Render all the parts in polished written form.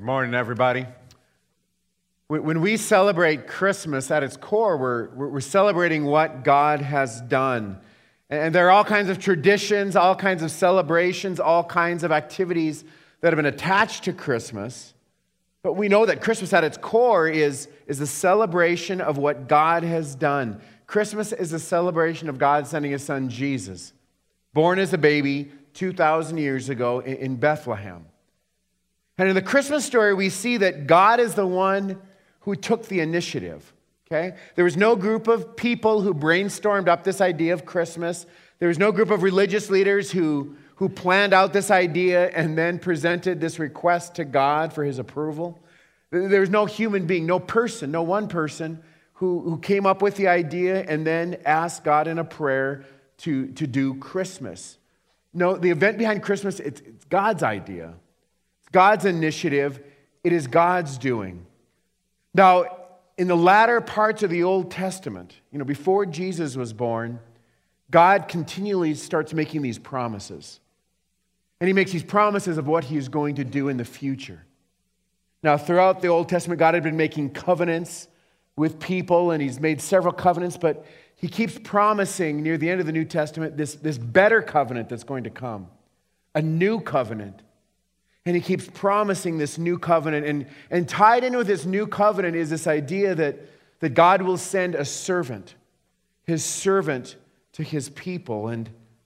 Good morning, everybody. When we celebrate Christmas at its core, we're celebrating what God has done. And there are all kinds of traditions, all kinds of celebrations, all kinds of activities that have been attached to Christmas. But we know that Christmas at its core is a celebration of what God has done. Christmas is a celebration of God sending His Son Jesus, born as a baby 2,000 years ago in Bethlehem. And in the Christmas story, we see that God is the one who took the initiative. Okay? There was no group of people who brainstormed up this idea of Christmas. There was no group of religious leaders who planned out this idea and then presented this request to God for His approval. There was no human being, no person, no one person who came up with the idea and then asked God in a prayer to do Christmas. No, the event behind Christmas, it's God's idea. God's initiative, it is God's doing. Now, in the latter parts of the Old Testament, before Jesus was born, God continually starts making these promises. And He makes these promises of what He is going to do in the future. Now, throughout the Old Testament, God had been making covenants with people, and He's made several covenants, but He keeps promising near the end of the New Testament this better covenant that's going to come, a new covenant. And He keeps promising this new covenant. And tied in with this new covenant is this idea that God will send a servant, His servant to His people. And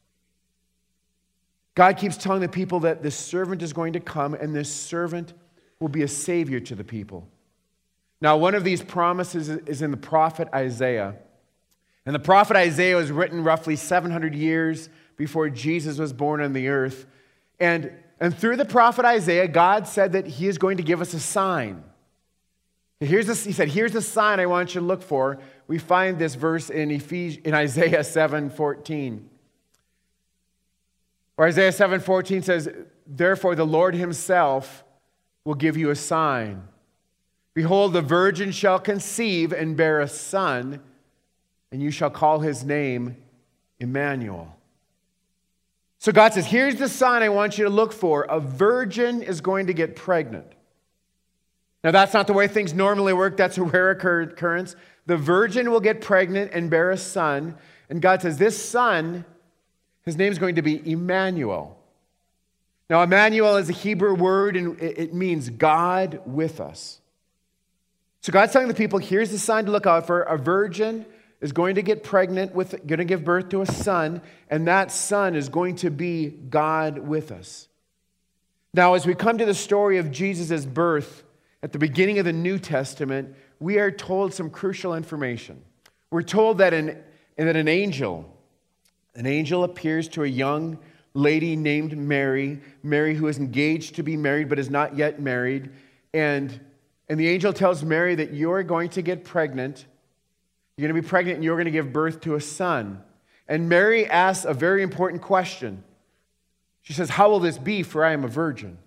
God keeps telling the people that this servant is going to come, and this servant will be a savior to the people. Now, one of these promises is in the prophet Isaiah. And the prophet Isaiah was written roughly 700 years before Jesus was born on the earth. And through the prophet Isaiah, God said that He is going to give us a sign. He said, here's the sign I want you to look for. We find this verse in Isaiah 7:14. Where Isaiah 7:14 says, therefore the Lord Himself will give you a sign. Behold, the virgin shall conceive and bear a son, and you shall call His name Emmanuel. So God says, here's the sign I want you to look for. A virgin is going to get pregnant. Now, that's not the way things normally work. That's a rare occurrence. The virgin will get pregnant and bear a son. And God says, this son, his name is going to be Emmanuel. Now, Emmanuel is a Hebrew word, and it means God with us. So God's telling the people, here's the sign to look out for. A virgin is going to get pregnant, going to give birth to a son, and that son is going to be God with us. Now, as we come to the story of Jesus' birth at the beginning of the New Testament, we are told some crucial information. We're told that an angel appears to a young lady named Mary who is engaged to be married but is not yet married, and the angel tells Mary that you're going to get pregnant. You're going to be pregnant and you're going to give birth to a son. And Mary asks a very important question. She says, how will this be, for I am a virgin?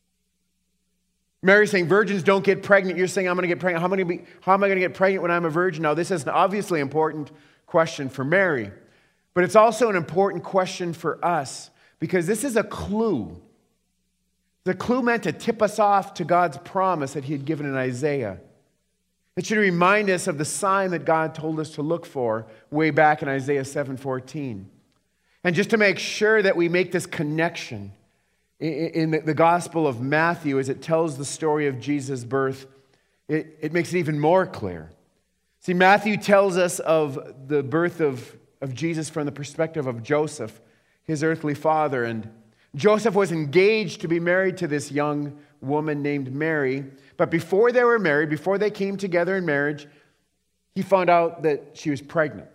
Mary's saying virgins don't get pregnant. You're saying I'm going to get pregnant. How am I going to get pregnant when I'm a virgin? Now, this is an obviously important question for Mary. But it's also an important question for us because this is a clue. The clue meant to tip us off to God's promise that He had given in Isaiah. It should remind us of the sign that God told us to look for way back in Isaiah 7:14. And just to make sure that we make this connection in the Gospel of Matthew as it tells the story of Jesus' birth, it makes it even more clear. See, Matthew tells us of the birth of Jesus from the perspective of Joseph, his earthly father. And Joseph was engaged to be married to this young woman named Mary. But before they were married, before they came together in marriage, he found out that she was pregnant.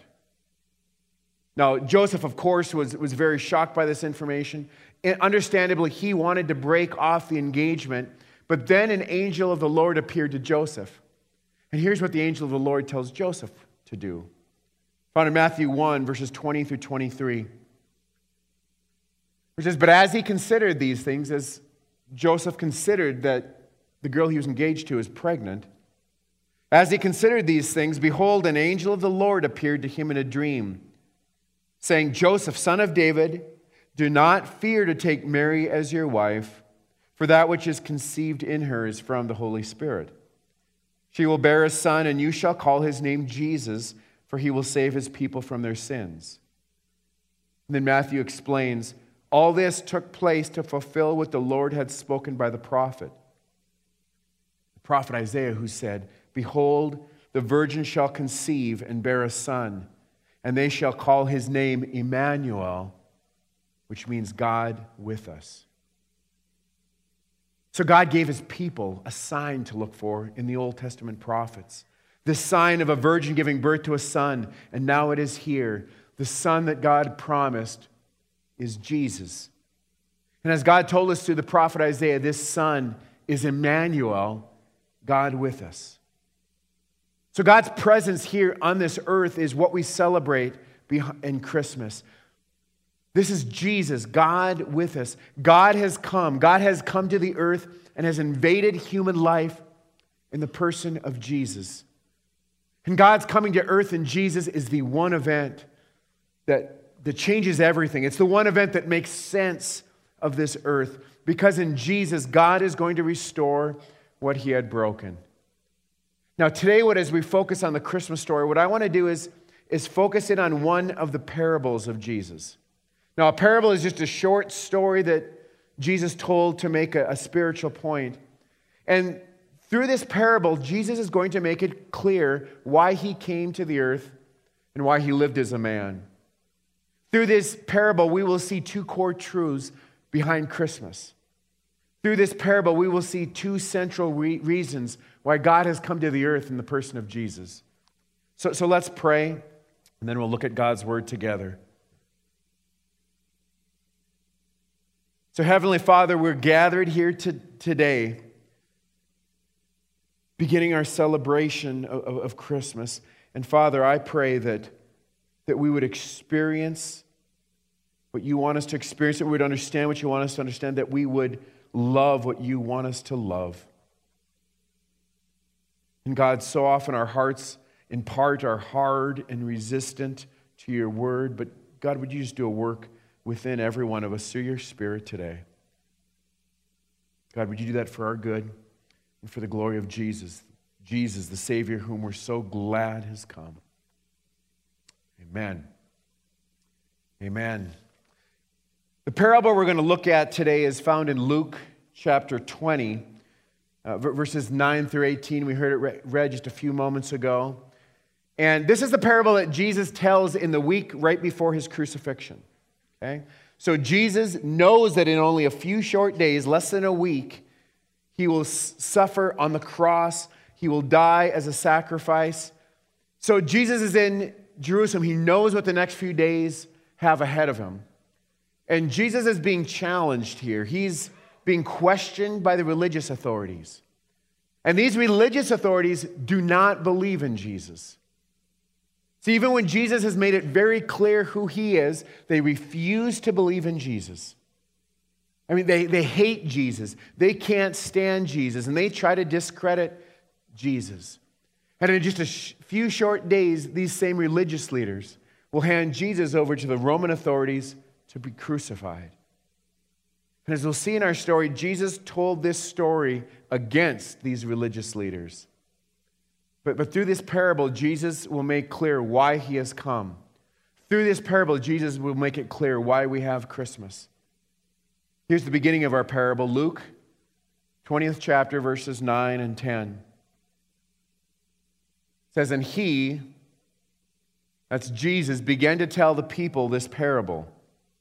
Now, Joseph, of course, was very shocked by this information. And understandably, he wanted to break off the engagement. But then an angel of the Lord appeared to Joseph. And here's what the angel of the Lord tells Joseph to do. Found in Matthew 1, verses 20 through 23. Which says, but as he considered these things, as Joseph considered that the girl he was engaged to is pregnant. As he considered these things, behold, an angel of the Lord appeared to him in a dream, saying, Joseph, son of David, do not fear to take Mary as your wife, for that which is conceived in her is from the Holy Spirit. She will bear a son, and you shall call his name Jesus, for he will save his people from their sins." And then Matthew explains, all this took place to fulfill what the Lord had spoken by the prophet Isaiah, who said, "Behold, the virgin shall conceive and bear a son, and they shall call his name Emmanuel," which means God with us. So God gave his people a sign to look for in the Old Testament prophets. The sign of a virgin giving birth to a son, and now it is here. The son that God promised is Jesus. And as God told us through the prophet Isaiah, this son is Emmanuel, God with us. So God's presence here on this earth is what we celebrate in Christmas. This is Jesus, God with us. God has come. God has come to the earth and has invaded human life in the person of Jesus. And God's coming to earth in Jesus is the one event that changes everything. It's the one event that makes sense of this earth, because in Jesus, God is going to restore what he had broken. Now today, as we focus on the Christmas story, what I want to do is focus in on one of the parables of Jesus. Now, a parable is just a short story that Jesus told to make a spiritual point. And through this parable, Jesus is going to make it clear why he came to the earth and why he lived as a man. Through this parable, we will see two core truths behind Christmas. Through this parable, we will see two central reasons why God has come to the earth in the person of Jesus. So let's pray, and then we'll look at God's word together. So Heavenly Father, we're gathered here today, beginning our celebration of Christmas. And Father, I pray that we would experience what you want us to experience, that we would understand what you want us to understand, that we would love what you want us to love. And God, so often our hearts in part are hard and resistant to your word, but God, would you just do a work within every one of us through your Spirit today? God, would you do that for our good and for the glory of Jesus, the Savior whom we're so glad has come. Amen. Amen. The parable we're going to look at today is found in Luke chapter 20, verses 9 through 18. We heard it read just a few moments ago. And this is the parable that Jesus tells in the week right before his crucifixion. Okay? So Jesus knows that in only a few short days, less than a week, he will suffer on the cross. He will die as a sacrifice. So Jesus is in Jerusalem. He knows what the next few days have ahead of him. And Jesus is being challenged here. He's being questioned by the religious authorities. And these religious authorities do not believe in Jesus. See, even when Jesus has made it very clear who he is, they refuse to believe in Jesus. I mean, they hate Jesus. They can't stand Jesus, and they try to discredit Jesus. And in just a few short days, these same religious leaders will hand Jesus over to the Roman authorities to be crucified. And as we'll see in our story, Jesus told this story against these religious leaders. But through this parable, Jesus will make clear why he has come. Through this parable, Jesus will make it clear why we have Christmas. Here's the beginning of our parable, Luke 20th chapter, verses 9 and 10. It says, "And he," that's Jesus, "began to tell the people this parable.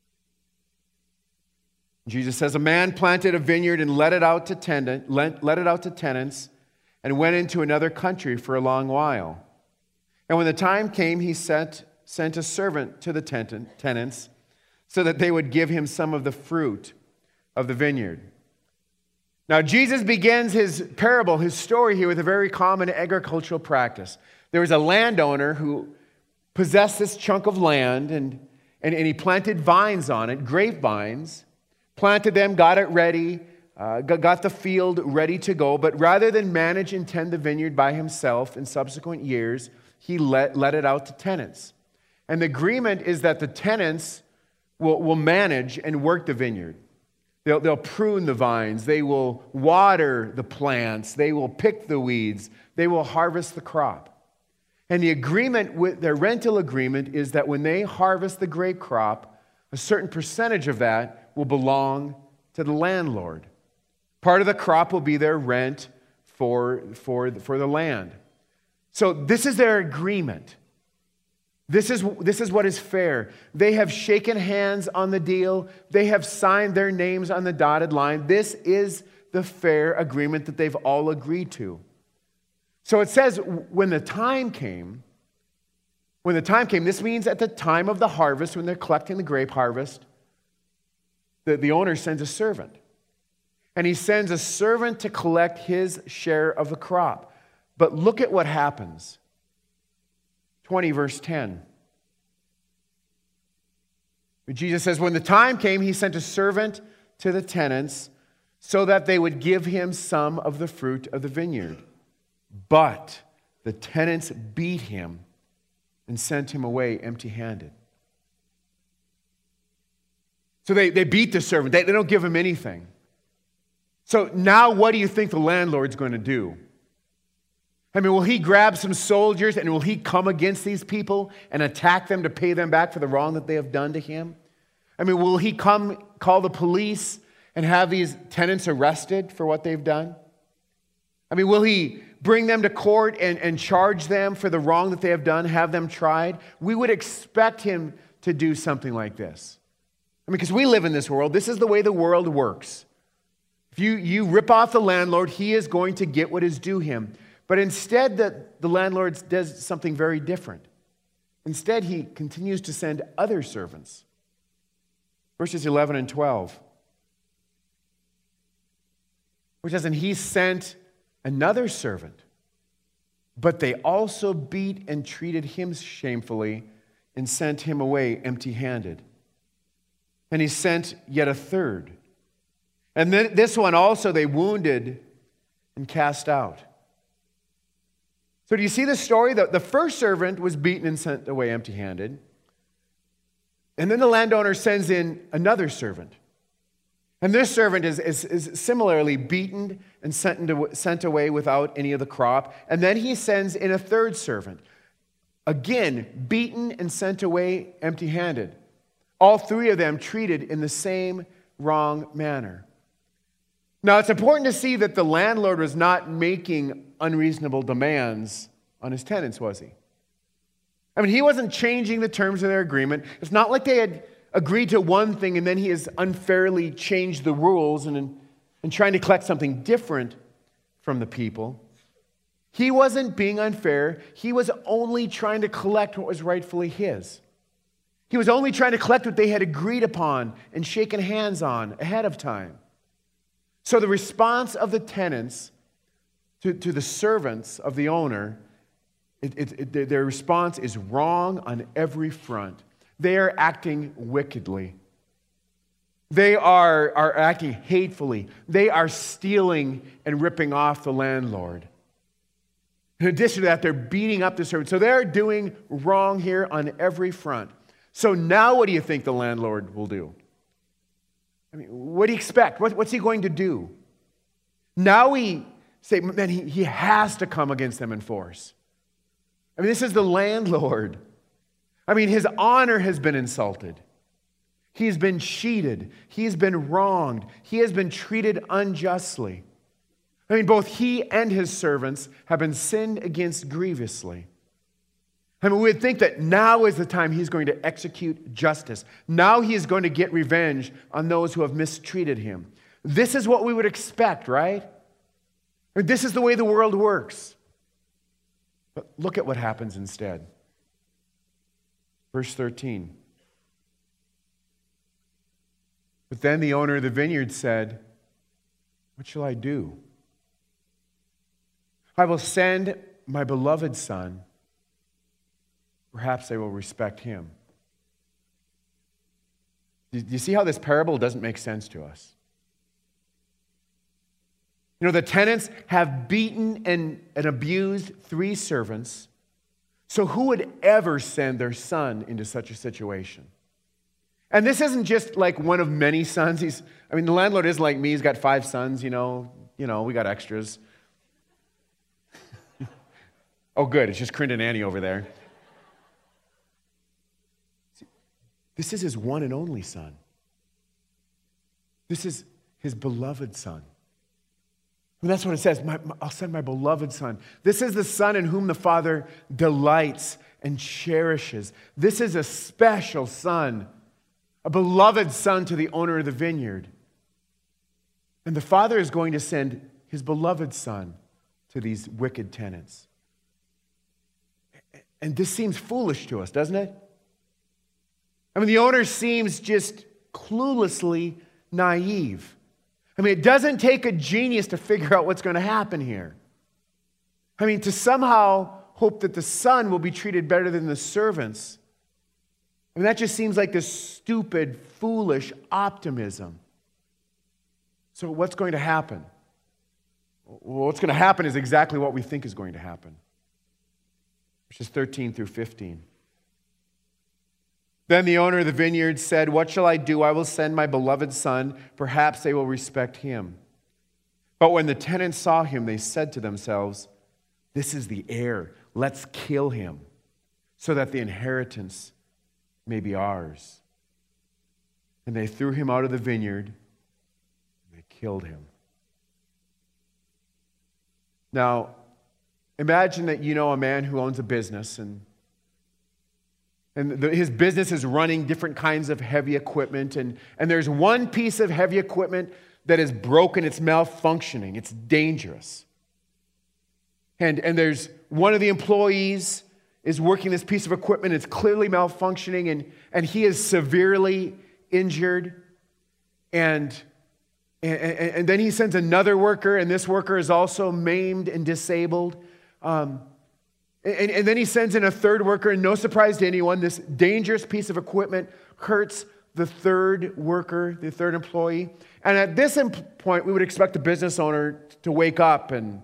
Jesus says, a man planted a vineyard and let it out to tenants and went into another country for a long while. And when the time came, he sent a servant to the tenants so that they would give him some of the fruit of the vineyard." Now, Jesus begins his parable, his story here, with a very common agricultural practice. There was a landowner who possessed this chunk of land, and he planted vines on it, grapevines, planted them, got it ready, got the field ready to go, but rather than manage and tend the vineyard by himself in subsequent years, he let it out to tenants. And the agreement is that the tenants will manage and work the vineyard. They'll prune the vines. They will water the plants. They will pick the weeds. They will harvest the crop. And the agreement with their rental agreement is that when they harvest the grape crop, a certain percentage of that will belong to the landlord. Part of the crop will be their rent for the land. So this is their agreement. This is what is fair. They have shaken hands on the deal. They have signed their names on the dotted line. This is the fair agreement that they've all agreed to. So it says when the time came, this means at the time of the harvest, when they're collecting the grape harvest, the owner sends a servant. And he sends a servant to collect his share of the crop. But look at what happens. 20, verse 10. Jesus says, when the time came, he sent a servant to the tenants so that they would give him some of the fruit of the vineyard. But the tenants beat him and sent him away empty-handed. So they beat the servant. They don't give him anything. So now what do you think the landlord's going to do? I mean, will he grab some soldiers and will he come against these people and attack them to pay them back for the wrong that they have done to him? I mean, will he come call the police and have these tenants arrested for what they've done? I mean, will he bring them to court and charge them for the wrong that they have done, have them tried? We would expect him to do something like this. I mean, because we live in this world. This is the way the world works. If you rip off the landlord, he is going to get what is due him. But instead, the landlord does something very different. Instead, he continues to send other servants. Verses 11 and 12. Which says, and he sent another servant, but they also beat and treated him shamefully and sent him away empty-handed. And he sent yet a third. And then this one also they wounded and cast out. So do you see the story? The first servant was beaten and sent away empty-handed. And then the landowner sends in another servant. And this servant is similarly beaten and sent away without any of the crop. And then he sends in a third servant. Again, beaten and sent away empty-handed. All three of them treated in the same wrong manner. Now, it's important to see that the landlord was not making unreasonable demands on his tenants, was he? I mean, he wasn't changing the terms of their agreement. It's not like they had agreed to one thing and then he has unfairly changed the rules and trying to collect something different from the people. He wasn't being unfair. He was only trying to collect what was rightfully his. He was only trying to collect what they had agreed upon and shaken hands on ahead of time. So the response of the tenants to the servants of the owner, their response is wrong on every front. They are acting wickedly. They are acting hatefully. They are stealing and ripping off the landlord. In addition to that, they're beating up the servant. So they're doing wrong here on every front. So now what do you think the landlord will do? I mean, what do you expect? What's he going to do? Now we say, man, he has to come against them in force. I mean, this is the landlord. I mean, his honor has been insulted. He's been cheated. He's been wronged. He has been treated unjustly. I mean, both he and his servants have been sinned against grievously. I mean, we would think that now is the time he's going to execute justice. Now he is going to get revenge on those who have mistreated him. This is what we would expect, right? I mean, this is the way the world works. But look at what happens instead. Verse 13. But then the owner of the vineyard said, what shall I do? I will send my beloved son. Perhaps they will respect him. Do you see how this parable doesn't make sense to us? You know, the tenants have beaten and abused 3 servants. So who would ever send their son into such a situation? And this isn't just like one of many sons. The landlord isn't like me. He's got 5 sons, we got extras. Oh, good. It's just Corinne and Annie over there. This is his one and only son. This is his beloved son. And that's what it says. I'll send my beloved son. This is the son in whom the Father delights and cherishes. This is a special son, a beloved son to the owner of the vineyard. And the Father is going to send his beloved son to these wicked tenants. And this seems foolish to us, doesn't it? The owner seems just cluelessly naive. It doesn't take a genius to figure out what's going to happen here. To somehow hope that the son will be treated better than the servants. That just seems like this stupid, foolish optimism. So what's going to happen? Well, what's going to happen is exactly what we think is going to happen. Verses 13 through 15. Then the owner of the vineyard said, "What shall I do? I will send my beloved son. Perhaps they will respect him." But when the tenants saw him, they said to themselves, "This is the heir. Let's kill him, so that the inheritance may be ours." And they threw him out of the vineyard, and they killed him. Now, imagine that you know a man who owns a business, and his business is running different kinds of heavy equipment, and there's one piece of heavy equipment that is broken, it's malfunctioning, it's dangerous. And there's one of the employees is working this piece of equipment, it's clearly malfunctioning, and he is severely injured. And then he sends another worker, and this worker is also maimed and disabled. And then he sends in a third worker, and no surprise to anyone, this dangerous piece of equipment hurts the third worker, the third employee. And at this point, we would expect the business owner to wake up and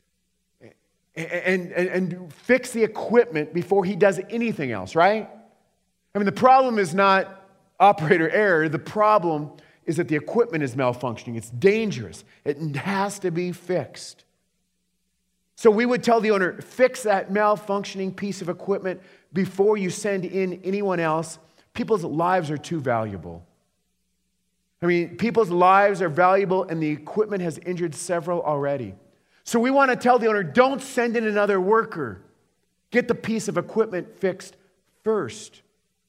fix the equipment before he does anything else, right? The problem is not operator error. The problem is that the equipment is malfunctioning. It's dangerous. It has to be fixed. So we would tell the owner, fix that malfunctioning piece of equipment before you send in anyone else. People's lives are too valuable. People's lives are valuable, and the equipment has injured several already. So we want to tell the owner, don't send in another worker. Get the piece of equipment fixed first.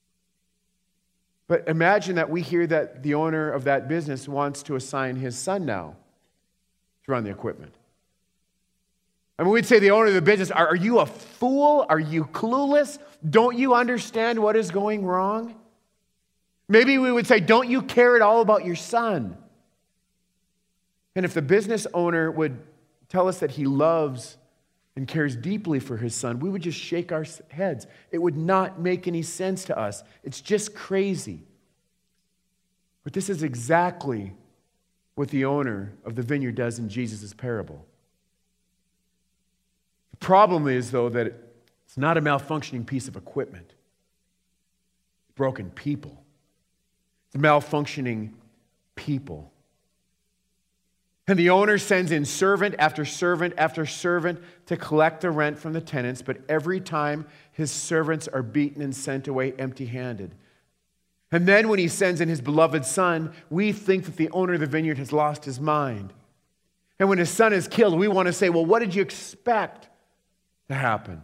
But imagine that we hear that the owner of that business wants to assign his son now to run the equipment. We'd say the owner of the business, are you a fool? Are you clueless? Don't you understand what is going wrong? Maybe we would say, don't you care at all about your son? And if the business owner would tell us that he loves and cares deeply for his son, we would just shake our heads. It would not make any sense to us. It's just crazy. But this is exactly what the owner of the vineyard does in Jesus' parable. The problem is, though, that it's not a malfunctioning piece of equipment. It's broken people. It's malfunctioning people. And the owner sends in servant after servant after servant to collect the rent from the tenants, but every time his servants are beaten and sent away empty-handed. And then when he sends in his beloved son, we think that the owner of the vineyard has lost his mind. And when his son is killed, we want to say, well, what did you expect to happen?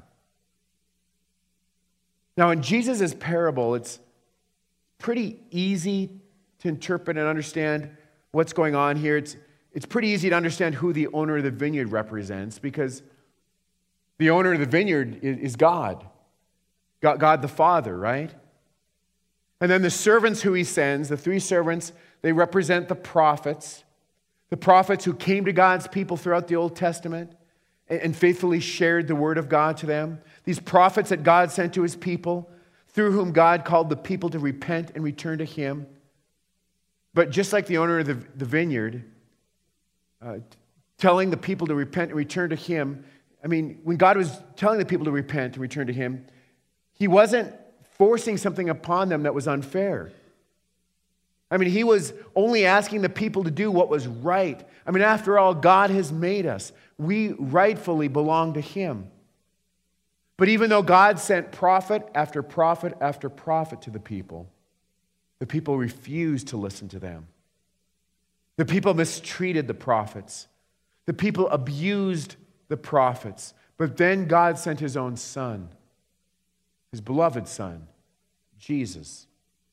Now, in Jesus' parable, it's pretty easy to interpret and understand what's going on here. It's pretty easy to understand who the owner of the vineyard represents, because the owner of the vineyard is God. God the Father, right? And then the servants who he sends, the 3 servants, they represent the prophets who came to God's people throughout the Old Testament and faithfully shared the word of God to them. These prophets that God sent to his people, through whom God called the people to repent and return to him. But just like the owner of the vineyard, telling the people to repent and return to him, when God was telling the people to repent and return to him, he wasn't forcing something upon them that was unfair. I mean, he was only asking the people to do what was right. I mean, after all, God has made us. We rightfully belong to him. But even though God sent prophet after prophet after prophet to the people refused to listen to them. The people mistreated the prophets. The people abused the prophets. But then God sent his own son, his beloved son, Jesus.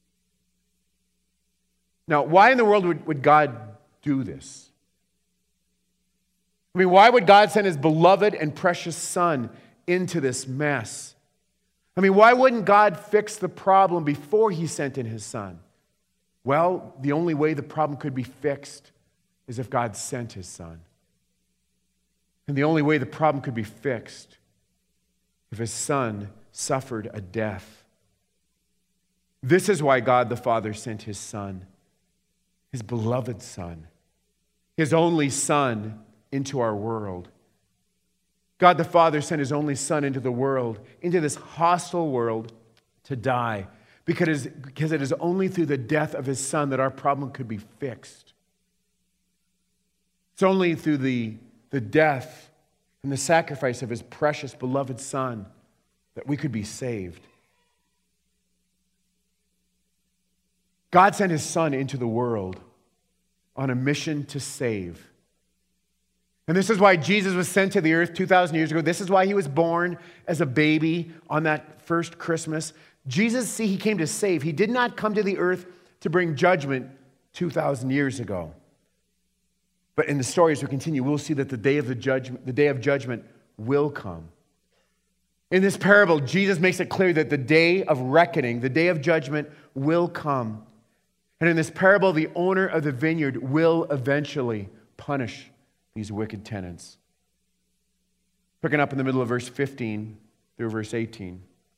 Now, why in the world would God do this? I mean, why would God send his beloved and precious son into this mess? I mean, why wouldn't God fix the problem before he sent in his son? Well, the only way the problem could be fixed is if God sent his son. And the only way the problem could be fixed if his son suffered a death. This is why God the Father sent his son, his beloved son, his only son into our world. God the Father sent his only son into the world, into this hostile world, to die. Because it is only through the death of his son that our problem could be fixed. It's only through the death and the sacrifice of his precious beloved son that we could be saved. God sent his son into the world on a mission to save. And this is why Jesus was sent to the earth 2,000 years ago. This is why he was born as a baby on that first Christmas. Jesus, see, he came to save. He did not come to the earth to bring judgment 2,000 years ago. But in the story, as we continue, we'll see that the day of judgment will come. In this parable, Jesus makes it clear that the day of reckoning, the day of judgment will come. And in this parable, the owner of the vineyard will eventually punish these wicked tenants. Picking up in the middle of verse 15 through verse 18.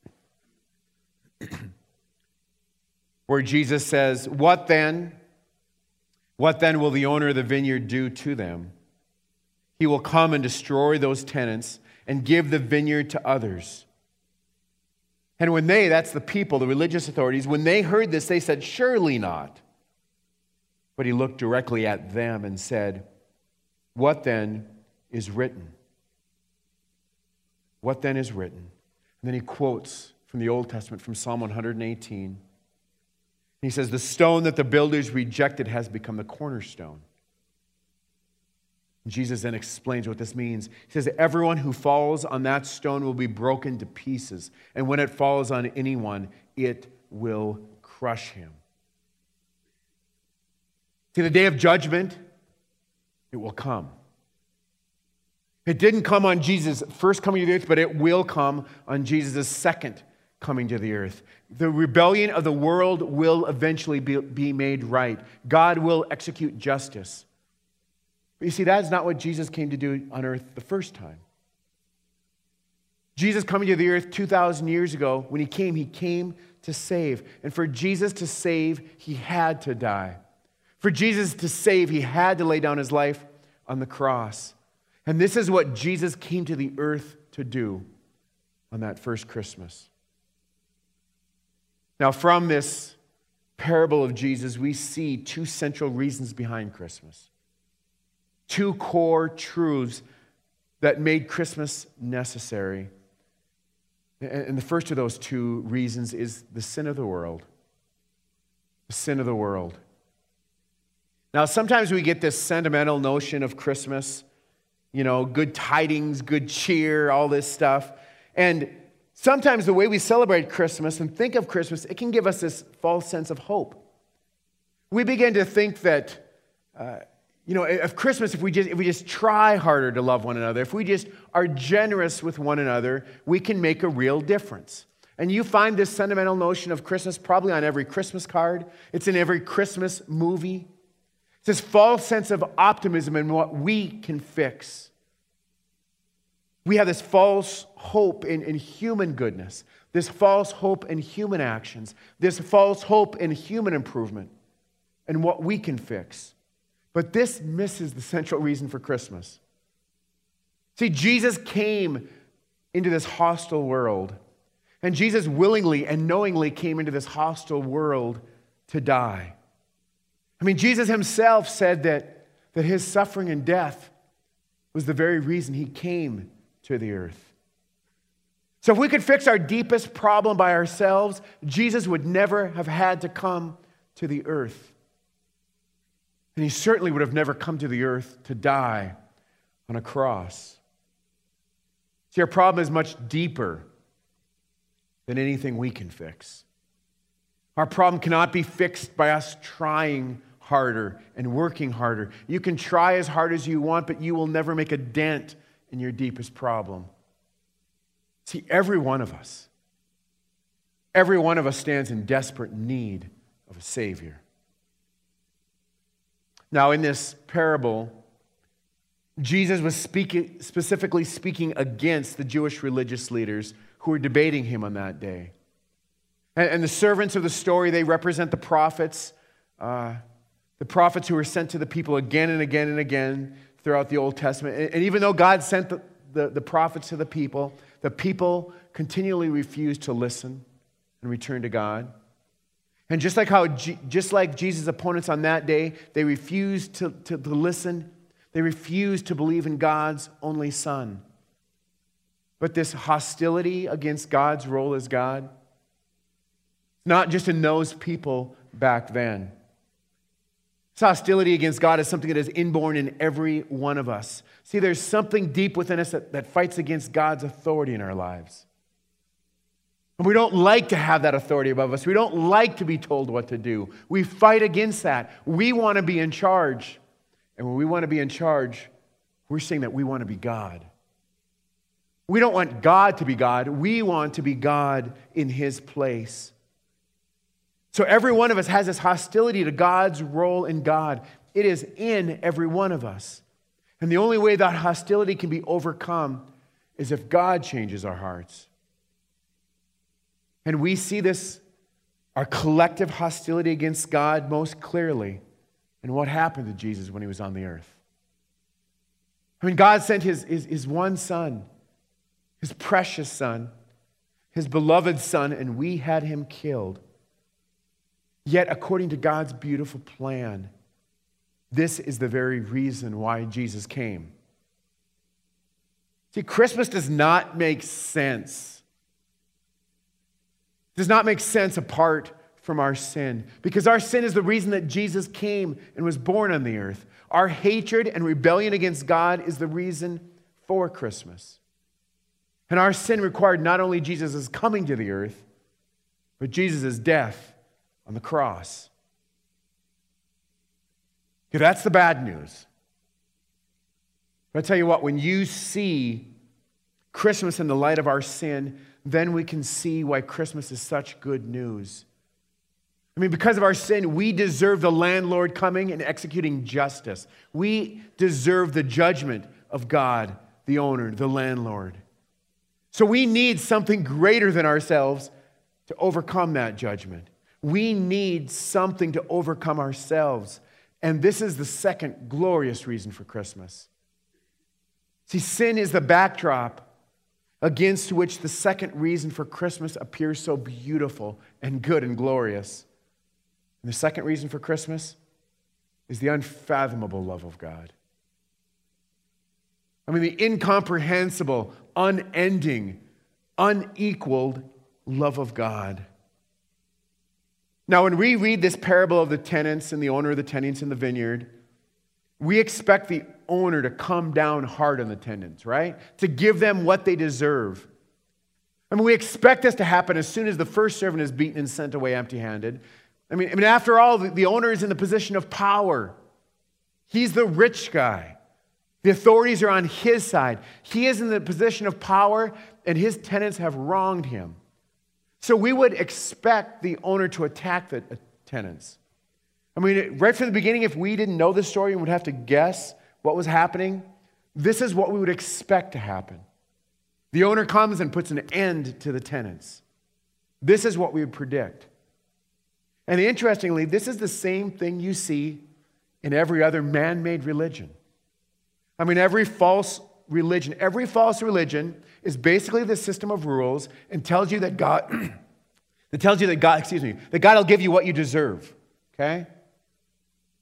Where Jesus says, What then will the owner of the vineyard do to them? He will come and destroy those tenants and give the vineyard to others. And when that's the people, the religious authorities, when they heard this, they said, Surely not. But he looked directly at them and said, What then is written? What then is written? And then he quotes from the Old Testament, from Psalm 118. He says, The stone that the builders rejected has become the cornerstone. And Jesus then explains what this means. He says, Everyone who falls on that stone will be broken to pieces. And when it falls on anyone, it will crush him. See, the day of judgment, it will come. It didn't come on Jesus' first coming to the earth, but it will come on Jesus' second coming to the earth. The rebellion of the world will eventually be made right. God will execute justice. But you see, that is not what Jesus came to do on earth the first time. Jesus coming to the earth 2,000 years ago, when he came to save. And for Jesus to save, he had to die. For Jesus to save, he had to lay down his life on the cross. And this is what Jesus came to the earth to do on that first Christmas. Now, from this parable of Jesus, we see two central reasons behind Christmas. Two core truths that made Christmas necessary. And the first of those two reasons is the sin of the world. The sin of the world. Now, sometimes we get this sentimental notion of Christmas, good tidings, good cheer, all this stuff. And sometimes the way we celebrate Christmas and think of Christmas, it can give us this false sense of hope. We begin to think that, of Christmas, if we just try harder to love one another, if we just are generous with one another, we can make a real difference. And you find this sentimental notion of Christmas probably on every Christmas card. It's in every Christmas movie. It's this false sense of optimism in what we can fix. We have this false hope in human goodness, this false hope in human actions, this false hope in human improvement and what we can fix. But this misses the central reason for Christmas. See, Jesus came into this hostile world, and Jesus willingly and knowingly came into this hostile world to die. I mean, Jesus himself said that his suffering and death was the very reason he came to the earth. So if we could fix our deepest problem by ourselves, Jesus would never have had to come to the earth. And he certainly would have never come to the earth to die on a cross. See, our problem is much deeper than anything we can fix. Our problem cannot be fixed by us trying harder and working harder. You can try as hard as you want, but you will never make a dent in your deepest problem. See, every one of us stands in desperate need of a Savior. Now, in this parable, Jesus was specifically speaking against the Jewish religious leaders who were debating him on that day. And the servants of the story, they represent the prophets who were sent to the people again and again and again throughout the Old Testament. And even though God sent the prophets to the people continually refused to listen and return to God. And just like Jesus' opponents on that day, they refused to listen. They refused to believe in God's only Son. But this hostility against God's role as God, not just in those people back then. This hostility against God is something that is inborn in every one of us. See, there's something deep within us that fights against God's authority in our lives. And we don't like to have that authority above us. We don't like to be told what to do. We fight against that. We want to be in charge. And when we want to be in charge, we're saying that we want to be God. We don't want God to be God. We want to be God in His place. So every one of us has this hostility to God's role in God. It is in every one of us. And the only way that hostility can be overcome is if God changes our hearts. And we see this, our collective hostility against God, most clearly in what happened to Jesus when He was on the earth. I mean, God sent His one Son, His precious Son, His beloved Son, and we had Him killed. Yet, according to God's beautiful plan, this is the very reason why Jesus came. See, Christmas does not make sense. It does not make sense apart from our sin, because our sin is the reason that Jesus came and was born on the earth. Our hatred and rebellion against God is the reason for Christmas. And our sin required not only Jesus' coming to the earth, but Jesus' death on the cross. Okay, that's the bad news. But I tell you what, when you see Christmas in the light of our sin, then we can see why Christmas is such good news. I mean, because of our sin, we deserve the landlord coming and executing justice. We deserve the judgment of God, the owner, the landlord. So we need something greater than ourselves to overcome that judgment. We need something to overcome ourselves. And this is the second glorious reason for Christmas. See, sin is the backdrop against which the second reason for Christmas appears so beautiful and good and glorious. And the second reason for Christmas is the unfathomable love of God. I mean, the incomprehensible, unending, unequaled love of God. Now, when we read this parable of the tenants and the owner of the tenants in the vineyard, we expect the owner to come down hard on the tenants, right? To give them what they deserve. I mean, we expect this to happen as soon as the first servant is beaten and sent away empty-handed. I mean, after all, the owner is in the position of power. He's the rich guy. The authorities are on his side. He is in the position of power, and his tenants have wronged him. So we would expect the owner to attack the tenants. I mean, right from the beginning, if we didn't know this story and would have to guess what was happening, this is what we would expect to happen. The owner comes and puts an end to the tenants. This is what we would predict. And interestingly, this is the same thing you see in every other man-made religion. I mean, every false religion is basically the system of rules and tells you that God will give you what you deserve. Okay?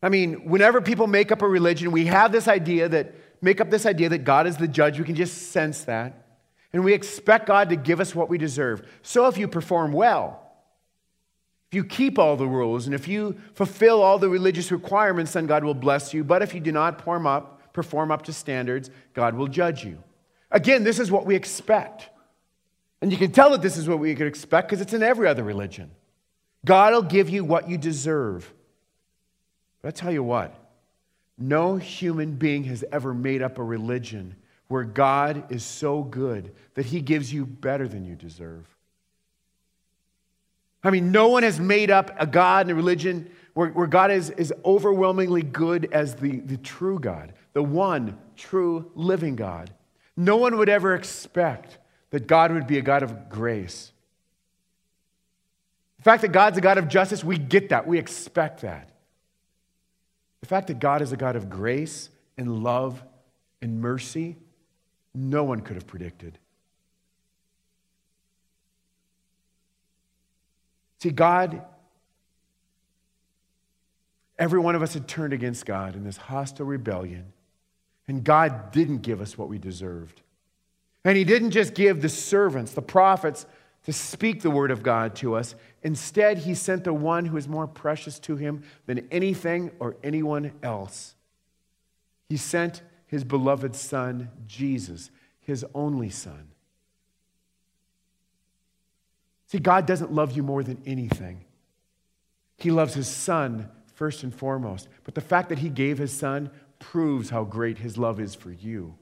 I mean, whenever people make up a religion, we have this idea that God is the judge. We can just sense that. And we expect God to give us what we deserve. So if you perform well, if you keep all the rules, and if you fulfill all the religious requirements, then God will bless you. But if you do not perform up to standards, God will judge you. Again, this is what we expect. And you can tell that this is what we could expect because it's in every other religion. God will give you what you deserve. But I tell you what, no human being has ever made up a religion where God is so good that he gives you better than you deserve. I mean, no one has made up a God and a religion where God is overwhelmingly good as the true God, the one true living God. No one would ever expect that God would be a God of grace. The fact that God's a God of justice, we get that. We expect that. The fact that God is a God of grace and love and mercy, no one could have predicted. See, God, every one of us had turned against God in this hostile rebellion, and God didn't give us what we deserved. And he didn't just give the servants, the prophets, to speak the word of God to us. Instead, he sent the one who is more precious to him than anything or anyone else. He sent his beloved Son, Jesus, his only Son. See, God doesn't love you more than anything. He loves his Son first and foremost. But the fact that he gave his Son proves how great his love is for you.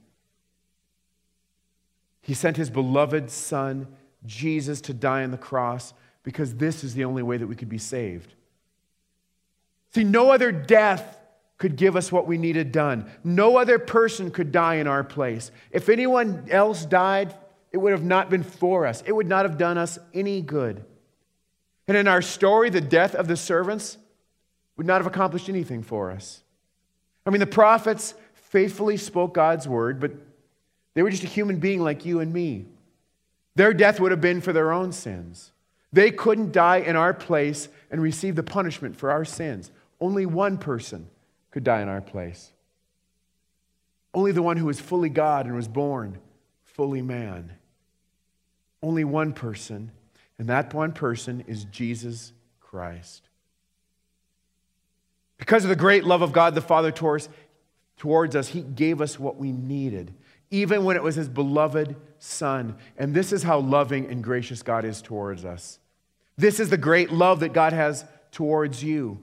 He sent his beloved Son, Jesus, to die on the cross because this is the only way that we could be saved. See, no other death could give us what we needed done. No other person could die in our place. If anyone else died, it would have not been for us. It would not have done us any good. And in our story, the death of the servants would not have accomplished anything for us. I mean, the prophets faithfully spoke God's word, but they were just a human being like you and me. Their death would have been for their own sins. They couldn't die in our place and receive the punishment for our sins. Only one person could die in our place. Only the one who was fully God and was born fully man. Only one person, and that one person is Jesus Christ. Because of the great love of God the Father towards us, he gave us what we needed, even when it was his beloved Son. And this is how loving and gracious God is towards us. This is the great love that God has towards you.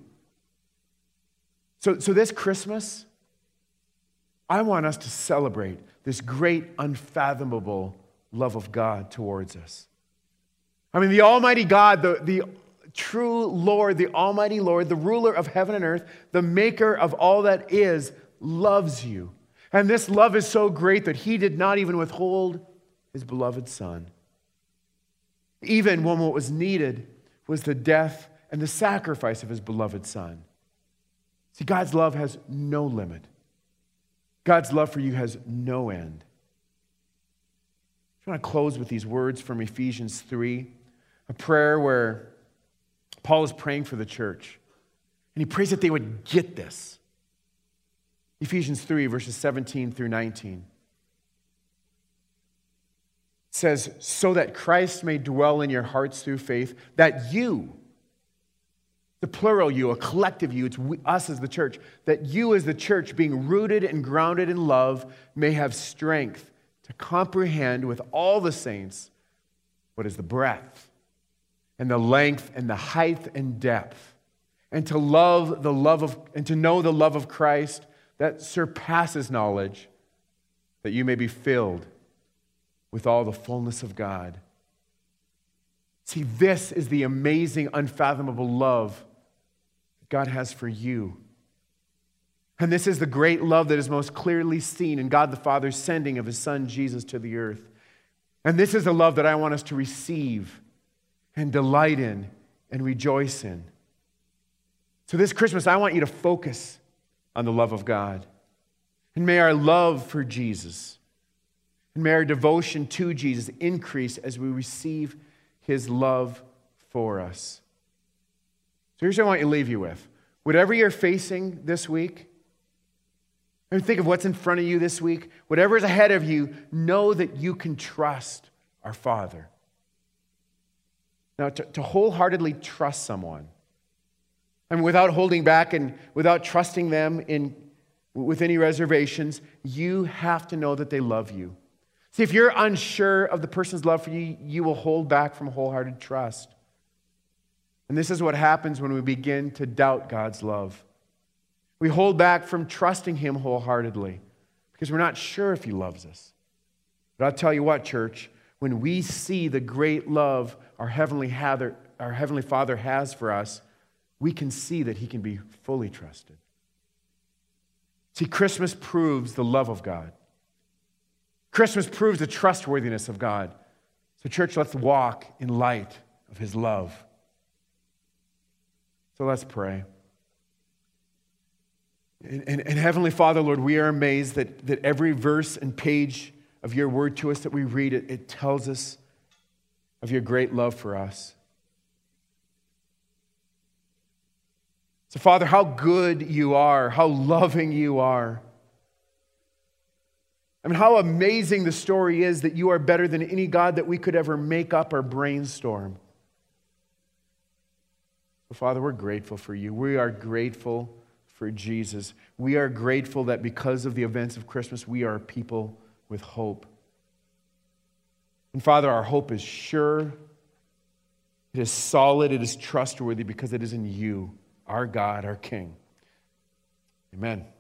So this Christmas, I want us to celebrate this great, unfathomable love of God towards us. I mean, the Almighty God, the true Lord, the Almighty Lord, the ruler of heaven and earth, the maker of all that is, loves you. And this love is so great that he did not even withhold his beloved Son. Even when what was needed was the death and the sacrifice of his beloved Son. See, God's love has no limit. God's love for you has no end. I want to close with these words from Ephesians 3, a prayer where Paul is praying for the church. And he prays that they would get this. Ephesians 3, verses 17 through 19. It says, so that Christ may dwell in your hearts through faith, that you, the plural you, a collective you, it's us as the church, that you as the church, being rooted and grounded in love, may have strength to comprehend with all the saints what is the breadth and the length and the height and depth, and to know the love of Christ that surpasses knowledge, that you may be filled with all the fullness of God. See, this is the amazing, unfathomable love God has for you. And this is the great love that is most clearly seen in God the Father's sending of his Son, Jesus, to the earth. And this is the love that I want us to receive and delight in and rejoice in. So this Christmas, I want you to focus on the love of God. And may our love for Jesus and may our devotion to Jesus increase as we receive his love for us. So here's what I want to leave you with. whatever you're facing this week, and think of what's in front of you this week, whatever's ahead of you, know that you can trust our Father. Now, to wholeheartedly trust someone, without holding back and without trusting them with any reservations, you have to know that they love you. See, if you're unsure of the person's love for you, you will hold back from wholehearted trust. And this is what happens when we begin to doubt God's love. We hold back from trusting Him wholeheartedly because we're not sure if He loves us. But I'll tell you what, church, when we see the great love our Heavenly Father has for us, we can see that He can be fully trusted. See, Christmas proves the love of God. Christmas proves the trustworthiness of God. So, church, let's walk in light of His love. So let's pray. And Heavenly Father, Lord, we are amazed that every verse and page of your word to us that we read, it tells us of your great love for us. So, Father, how good you are, how loving you are. How amazing the story is that you are better than any God that we could ever make up or brainstorm. So, Father, we're grateful for you. We are grateful for Jesus. We are grateful that because of the events of Christmas, we are people with hope. And Father, our hope is sure, it is solid, it is trustworthy because it is in you, our God, our King. Amen.